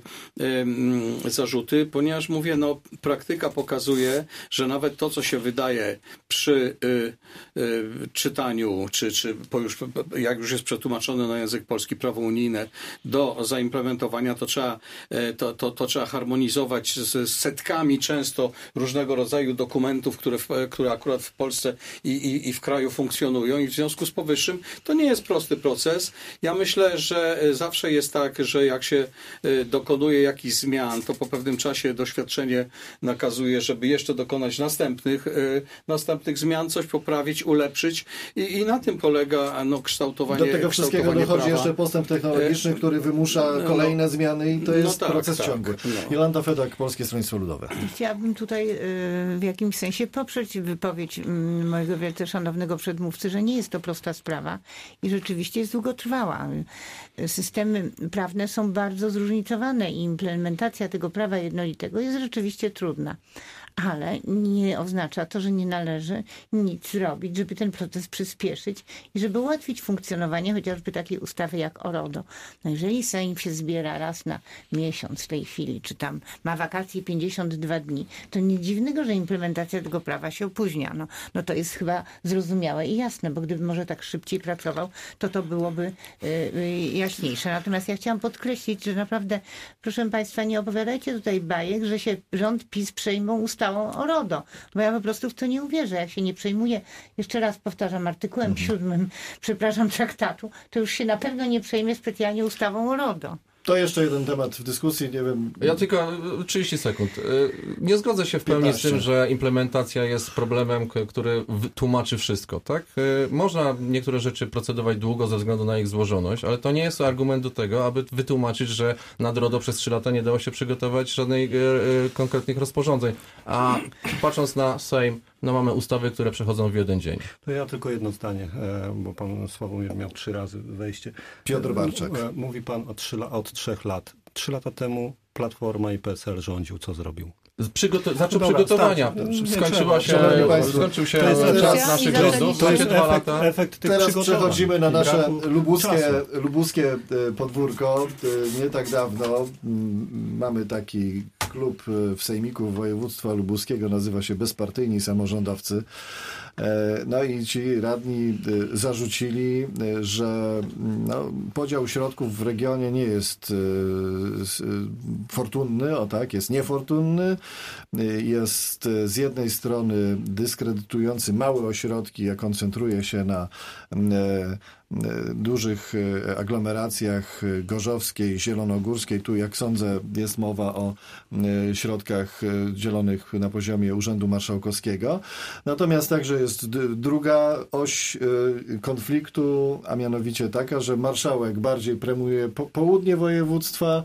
y, zarzuty, ponieważ mówię, no praktyka pokazuje, że nawet to, co się wydaje przy y, y, czytaniu, czy, czy po już, jak już jest przetłumaczone na język polski prawo unijne, do zaimplementowania, to trzeba, to, to, to trzeba harmonizować z setkami często różnego rodzaju dokumentów, które, w, które akurat w Polsce i, i i w kraju funkcjonują i w związku z powyższym to nie jest prosty proces. Ja myślę, że zawsze jest tak, że jak się dokonuje jakichś zmian, to po pewnym czasie doświadczenie nakazuje, żeby jeszcze dokonać następnych, następnych zmian, coś poprawić, ulepszyć i, i na tym polega no, kształtowanie Do tego wszystkiego dochodzi prawa. Jeszcze postęp technologiczny, który wymusza no, kolejne zmiany i to jest no tak, proces tak, ciągły. No. Jolanta Fedak, Polskie Stronnictwo Ludowe. Chciałabym tutaj w jakimś sensie poprzeć wypowiedź mojego wielce szanownego przedmówcy, że nie jest to prosta sprawa i rzeczywiście jest długotrwała. Systemy prawne są bardzo zróżnicowane i implementacja tego prawa jednolitego jest rzeczywiście trudna. ale nie oznacza to, że nie należy nic zrobić, żeby ten proces przyspieszyć i żeby ułatwić funkcjonowanie chociażby takiej ustawy jak o RODO. No jeżeli Sejm się zbiera raz na miesiąc w tej chwili, czy tam ma wakacje pięćdziesiąt dwa dni, to nic dziwnego, że implementacja tego prawa się opóźnia. No, no to jest chyba zrozumiałe i jasne, bo gdyby może tak szybciej pracował, to to byłoby y, y, jaśniejsze. Natomiast ja chciałam podkreślić, że naprawdę, proszę Państwa, nie opowiadajcie tutaj bajek, że się rząd PiS przejmą ustawą o RODO, bo ja po prostu w to nie uwierzę. Jak się nie przejmuje, jeszcze raz powtarzam, artykułem mhm. siódmym, przepraszam, traktatu, to już się na pewno nie przejmie specjalnie ustawą o RODO. To jeszcze jeden temat w dyskusji, nie wiem... Ja tylko trzydzieści sekund. Nie zgodzę się w pełni piętnaście. Z tym, że implementacja jest problemem, który tłumaczy wszystko, tak? Można niektóre rzeczy procedować długo ze względu na ich złożoność, ale to nie jest argument do tego, aby wytłumaczyć, że nad RODO przez trzy lata nie dało się przygotować żadnych konkretnych rozporządzeń. A patrząc na Sejm, no mamy ustawy, które przechodzą w jeden dzień. To ja tylko jedno zdanie, bo pan Sławomir miał trzy razy wejście. Piotr Barczak. Mówi pan o trzy, od trzech lat. Trzy lata temu Platforma i P S L rządził. Co zrobił? Przygoto- zaczął Dobra, przygotowania. Starczy. Skończyła się, skończył się czas naszych rządów. To jest efekt, efekt tych Teraz przechodzimy na nasze lubuskie, lubuskie podwórko. Nie tak dawno mamy taki klub w Sejmiku Województwa Lubuskiego, nazywa się Bezpartyjni Samorządowcy. No i ci radni zarzucili, że no, podział środków w regionie nie jest fortunny, o tak, jest niefortunny. Jest z jednej strony dyskredytujący małe ośrodki, a koncentruje się na dużych aglomeracjach gorzowskiej, zielonogórskiej. Tu, jak sądzę, jest mowa o środkach dzielonych na poziomie Urzędu Marszałkowskiego. Natomiast także jest druga oś konfliktu, a mianowicie taka, że marszałek bardziej promuje południe województwa,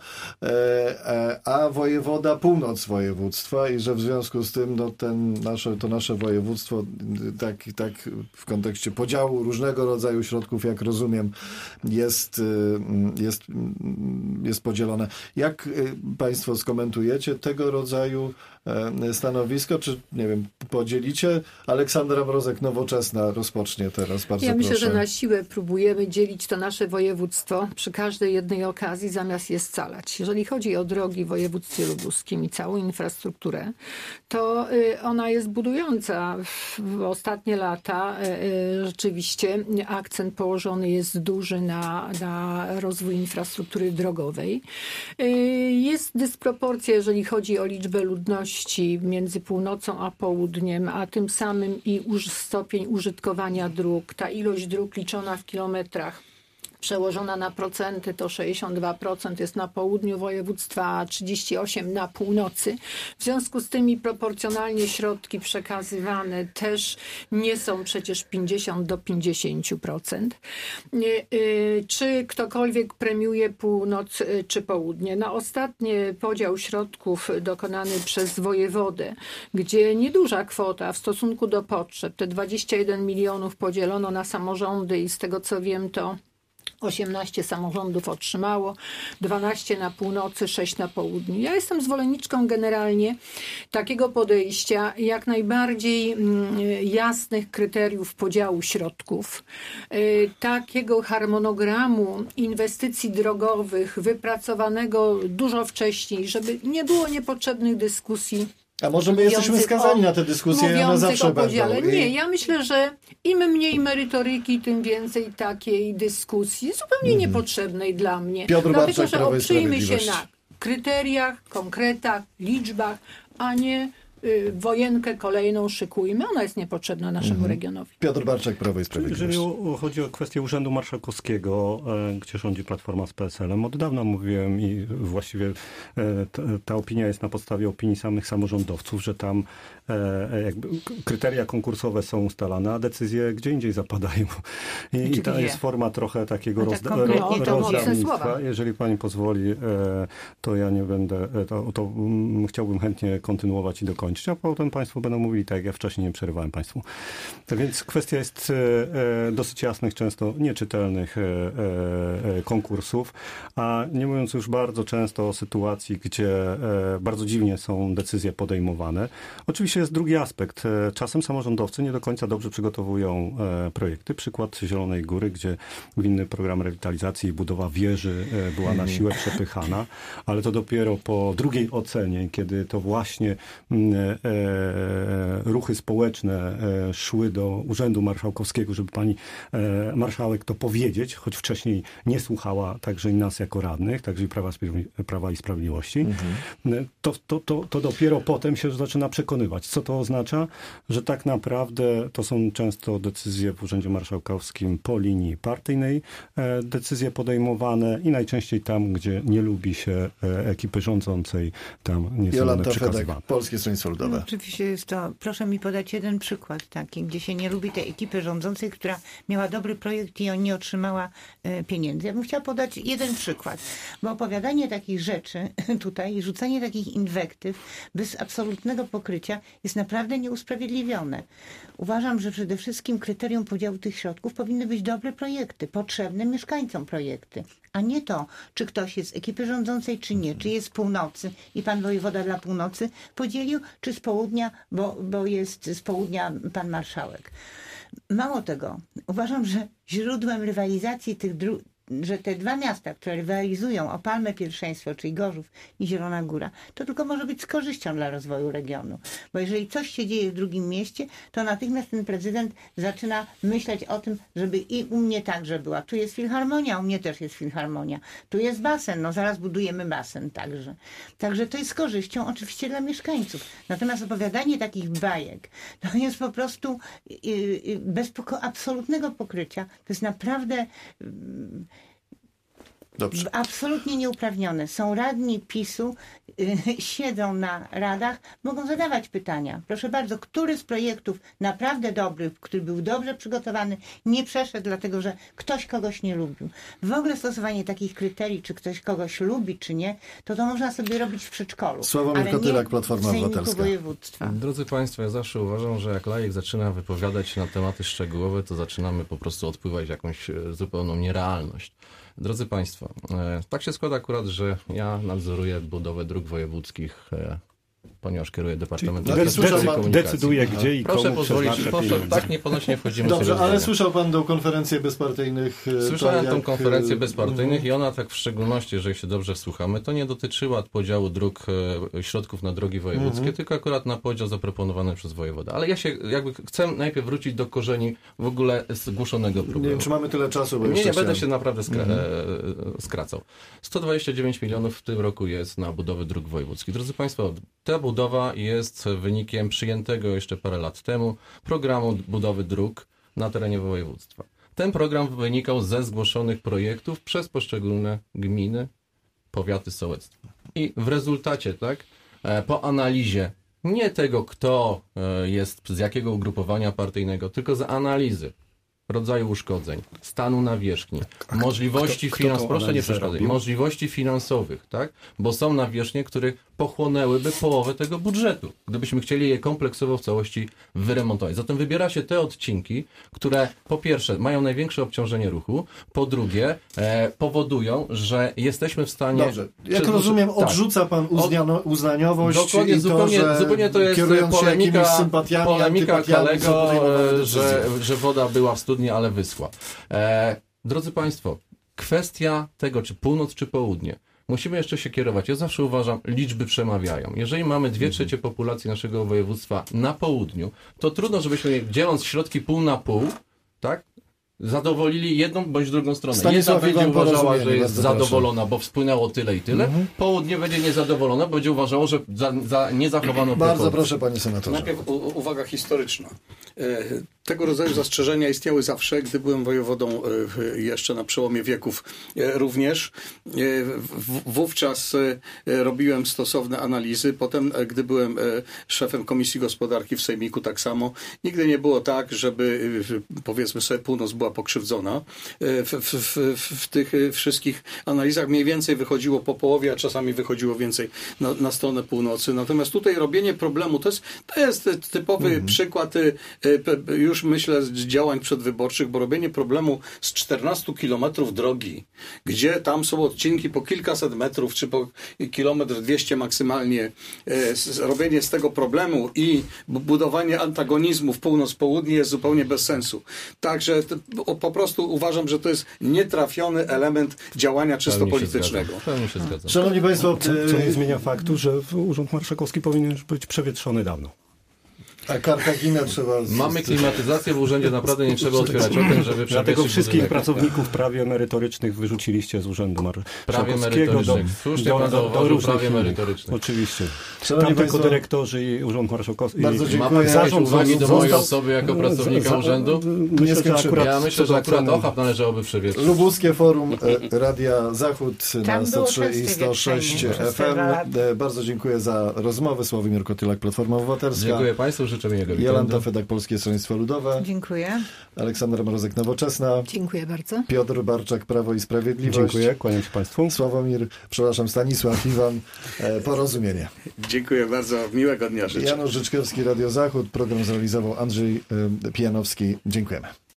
a wojewoda północ województwa i że w związku z tym no, ten nasze, to nasze województwo tak, tak w kontekście podziału różnego rodzaju środków, jak rozumiem, jest, jest, jest podzielone. Jak Państwo skomentujecie tego rodzaju stanowisko? Czy, nie wiem, podzielicie? Aleksandra Mrozek, Nowoczesna, rozpocznie teraz. Bardzo ja myślę, proszę. że na siłę próbujemy dzielić to nasze województwo przy każdej jednej okazji, zamiast je scalać. Jeżeli chodzi o drogi w województwie lubuskim i całą infrastrukturę, to ona jest budująca. W ostatnie lata rzeczywiście akcent położony jest duży na, na rozwój infrastruktury drogowej. Jest dysproporcja, jeżeli chodzi o liczbę ludności między północą a południem, a tym samym i stopień użytkowania dróg. Ta ilość dróg liczona w kilometrach przełożona na procenty to sześćdziesiąt dwa procent jest na południu województwa, a trzydzieści osiem procent na północy. W związku z tym i proporcjonalnie środki przekazywane też nie są przecież pięćdziesiąt do pięćdziesięciu procent. Czy ktokolwiek premiuje północ czy południe? Na ostatni podział środków dokonany przez wojewodę, gdzie nieduża kwota w stosunku do potrzeb, te dwadzieścia jeden milionów podzielono na samorządy i z tego co wiem to osiemnaście samorządów otrzymało, dwanaście na północy, sześć na południu. Ja jestem zwolenniczką generalnie takiego podejścia, jak najbardziej jasnych kryteriów podziału środków, takiego harmonogramu inwestycji drogowych wypracowanego dużo wcześniej, żeby nie było niepotrzebnych dyskusji. A może my jesteśmy skazani o, na te dyskusje i one zawsze będą. Nie, ja myślę, że im mniej merytoryki, tym więcej takiej dyskusji, zupełnie mm. niepotrzebnej dla mnie. Piotr Dlatego, Barczak, że oprzyjmy się na kryteriach, konkretach, liczbach, a nie y, wojenkę kolejną szykujmy. Ona jest niepotrzebna naszemu mm. regionowi. Piotr Barczak, Prawo i Sprawiedliwość. Jeżeli chodzi o kwestię Urzędu Marszałkowskiego, gdzie rządzi Platforma z P S L-em, od dawna mówiłem i właściwie ta, ta opinia jest na podstawie opinii samych samorządowców, że tam jakby kryteria konkursowe są ustalane, a decyzje gdzie indziej zapadają. I, i to jest forma trochę takiego no rozda- tak ro- rozdawnictwa. Jeżeli pani pozwoli, to ja nie będę, to, to chciałbym chętnie kontynuować i dokończyć. dokończyć, a potem państwo będą mówili tak, jak ja wcześniej nie przerywałem państwu. Tak więc kwestia jest e, dosyć jasnych, często nieczytelnych e, e, konkursów, a nie mówiąc już bardzo często o sytuacji, gdzie e, bardzo dziwnie są decyzje podejmowane. Oczywiście jest drugi aspekt. Czasem samorządowcy nie do końca dobrze przygotowują e, projekty. Przykład Zielonej Góry, gdzie gminny program rewitalizacji i budowa wieży e, była na siłę przepychana, ale to dopiero po drugiej ocenie, kiedy to właśnie e, e, ruchy społeczne e, szły do Urzędu Marszałkowskiego, żeby pani e, marszałek to powiedzieć, choć wcześniej nie słuchała także i nas jako radnych, także i Prawa, Prawa i Sprawiedliwości, mhm. to, to, to, to dopiero potem się zaczyna przekonywać. Co to oznacza? Że tak naprawdę to są często decyzje w Urzędzie Marszałkowskim po linii partyjnej, e, decyzje podejmowane i najczęściej tam, gdzie nie lubi się e, ekipy rządzącej, tam nie są one przekazywane. Polskie Stronnictwo Ludowe. No, oczywiście jest to, proszę mi podać jeden przykład taki, gdzie się nie lubi tej ekipy rządzącej, która miała dobry projekt i on nie otrzymała e, pieniędzy. Ja bym chciała podać jeden przykład, bo opowiadanie takich rzeczy tutaj i rzucanie takich inwektyw bez absolutnego pokrycia jest naprawdę nieusprawiedliwione. Uważam, że przede wszystkim kryterium podziału tych środków powinny być dobre projekty, potrzebne mieszkańcom projekty, a nie to, czy ktoś jest z ekipy rządzącej, czy nie, czy jest z północy i pan wojewoda dla północy podzielił, czy z południa, bo, bo jest z południa pan marszałek. Mało tego, uważam, że źródłem rywalizacji tych dru- że te dwa miasta, które rywalizują o palmę pierwszeństwo, czyli Gorzów i Zielona Góra, to tylko może być z korzyścią dla rozwoju regionu. Bo jeżeli coś się dzieje w drugim mieście, to natychmiast ten prezydent zaczyna myśleć o tym, żeby i u mnie także była. Tu jest filharmonia, u mnie też jest filharmonia. Tu jest basen, no zaraz budujemy basen także. Także to jest z korzyścią oczywiście dla mieszkańców. Natomiast opowiadanie takich bajek, to jest po prostu bez poko- absolutnego pokrycia. To jest naprawdę... Dobrze. Absolutnie nieuprawnione. Są radni PiSu, yy, siedzą na radach, mogą zadawać pytania. Proszę bardzo, który z projektów naprawdę dobry, który był dobrze przygotowany, nie przeszedł, dlatego że ktoś kogoś nie lubił. W ogóle stosowanie takich kryterii, czy ktoś kogoś lubi, czy nie, to to można sobie robić w przedszkolu. Sławomir Kotylak, Platforma Obywatelska. Województwa. Drodzy Państwo, ja zawsze uważam, że jak laik zaczyna wypowiadać się na tematy szczegółowe, to zaczynamy po prostu odpływać w jakąś zupełną nierealność. Drodzy Państwo, tak się składa akurat, że ja nadzoruję budowę dróg wojewódzkich, ponieważ kieruję Departamentem Infrastruktury i Komunikacji. Decyduje gdzie i Proszę komu pozwolić, proszę, tak nieponośnie wchodzimy Dobrze, sobie ale słyszał pan tą konferencję bezpartyjnych? Słyszałem jak... tą konferencję bezpartyjnych i ona tak w szczególności, jeżeli się dobrze wsłuchamy, to nie dotyczyła podziału dróg, środków na drogi wojewódzkie, mm-hmm. tylko akurat na podział zaproponowany przez wojewodę. Ale ja się jakby chcę najpierw wrócić do korzeni w ogóle zgłoszonego problemu. Nie wiem, czy mamy tyle czasu, bo Nie, nie, chciałem... będę się naprawdę skra- mm-hmm. skracał. sto dwadzieścia dziewięć milionów w tym roku jest na budowę dróg wojewódzkich. Drodzy Państwo, ta budowa jest wynikiem przyjętego jeszcze parę lat temu programu budowy dróg na terenie województwa. Ten program wynikał ze zgłoszonych projektów przez poszczególne gminy, powiaty, sołectwa. I w rezultacie, tak, po analizie nie tego, kto jest z jakiego ugrupowania partyjnego, tylko z analizy rodzaju uszkodzeń, stanu nawierzchni, możliwości finansowych, proszę nie przeszkadzać, możliwości finansowych, tak? Bo są nawierzchnie, które pochłonęłyby połowę tego budżetu, gdybyśmy chcieli je kompleksowo w całości wyremontować. Zatem wybiera się te odcinki, które po pierwsze mają największe obciążenie ruchu, po drugie e, powodują, że jesteśmy w stanie... Dobrze, jak rozumiem, tak. odrzuca pan uznano, uznaniowość Dokładnie, i zupełnie, to, że zupełnie to jest polemika, sympatiami, polemika Kalego, że, że woda była w studni, ale wyschła. E, drodzy Państwo, kwestia tego, czy północ, czy południe, musimy jeszcze się kierować. Ja zawsze uważam, liczby przemawiają. Jeżeli mamy dwie trzecie populacji naszego województwa na południu, to trudno, żebyśmy dzieląc środki pół na pół, tak, zadowolili jedną bądź drugą stronę. Stanisław Jedna będzie uważała, że jest bardzo zadowolona, bo wspłynęło tyle i tyle. Mhm. Południe będzie niezadowolona, bo będzie uważało, że za, za nie zachowano Bardzo proszę, panie senatorze. Najpierw u, uwaga historyczna. tego rodzaju zastrzeżenia istniały zawsze, gdy byłem wojewodą jeszcze na przełomie wieków również. Wówczas robiłem stosowne analizy. Potem, gdy byłem szefem Komisji Gospodarki w Sejmiku, tak samo. Nigdy nie było tak, żeby powiedzmy sobie północ była pokrzywdzona. W, w, w, w tych wszystkich analizach mniej więcej wychodziło po połowie, a czasami wychodziło więcej na, na stronę północy. Natomiast tutaj robienie problemu, to jest, to jest typowy mhm. przykład już myślę z działań przedwyborczych, bo robienie problemu z czternastu kilometrów drogi, gdzie tam są odcinki po kilkaset metrów, czy po kilometr dwieście maksymalnie, robienie z tego problemu i budowanie antagonizmów północ-południe jest zupełnie bez sensu. Także to, po prostu uważam, że to jest nietrafiony element działania czysto politycznego. Się zgadzam. Szanowni Państwo, co, co nie zmienia faktu, że Urząd Marszałkowski powinien już być przewietrzony dawno. A Kartaginę trzeba... Mamy klimatyzację w urzędzie, naprawdę nie trzeba otwierać okien, żeby Dlatego wszystkich budynek. pracowników prawie merytorycznych wyrzuciliście z Urzędu Prawie Marszałkowskiego merytorycznych. Słusznie pan zauważył, prawie merytorycznych. Oczywiście. Szanowni Tam Państwo, tylko dyrektorzy i Urząd Marszałkowski. Bardzo i dziękuję. Ma pan jakieś Zarząd uwagi do został- mojej osoby jako pracownika za- urzędu? Myślę, że akurat, Ja myślę, że akurat Ochab należałoby przewietrzyć. Lubuskie Forum e, Radia Zachód Tam na sto trzy było i częste sto sześć wietrzenie przez F te M. dwa lata. E, Bardzo dziękuję za rozmowę. Sławomir Kotylak, Platforma Obywatelska. Dziękuję państwu, życzę miłego Jolanta weekendu. Fedak, Polskie Stronnictwo Ludowe. Dziękuję. Aleksander Mrozek, Nowoczesna. Dziękuję bardzo. Piotr Barczak, Prawo i Sprawiedliwość. Dziękuję, kłaniam się Państwu. Sławomir, przepraszam, Stanisław Iwan, e, Porozumienie. Dziękuję bardzo. Miłego dnia życzę. Janusz Życzkowski, Radio Zachód. Program zrealizował Andrzej e, Pijanowski. Dziękujemy.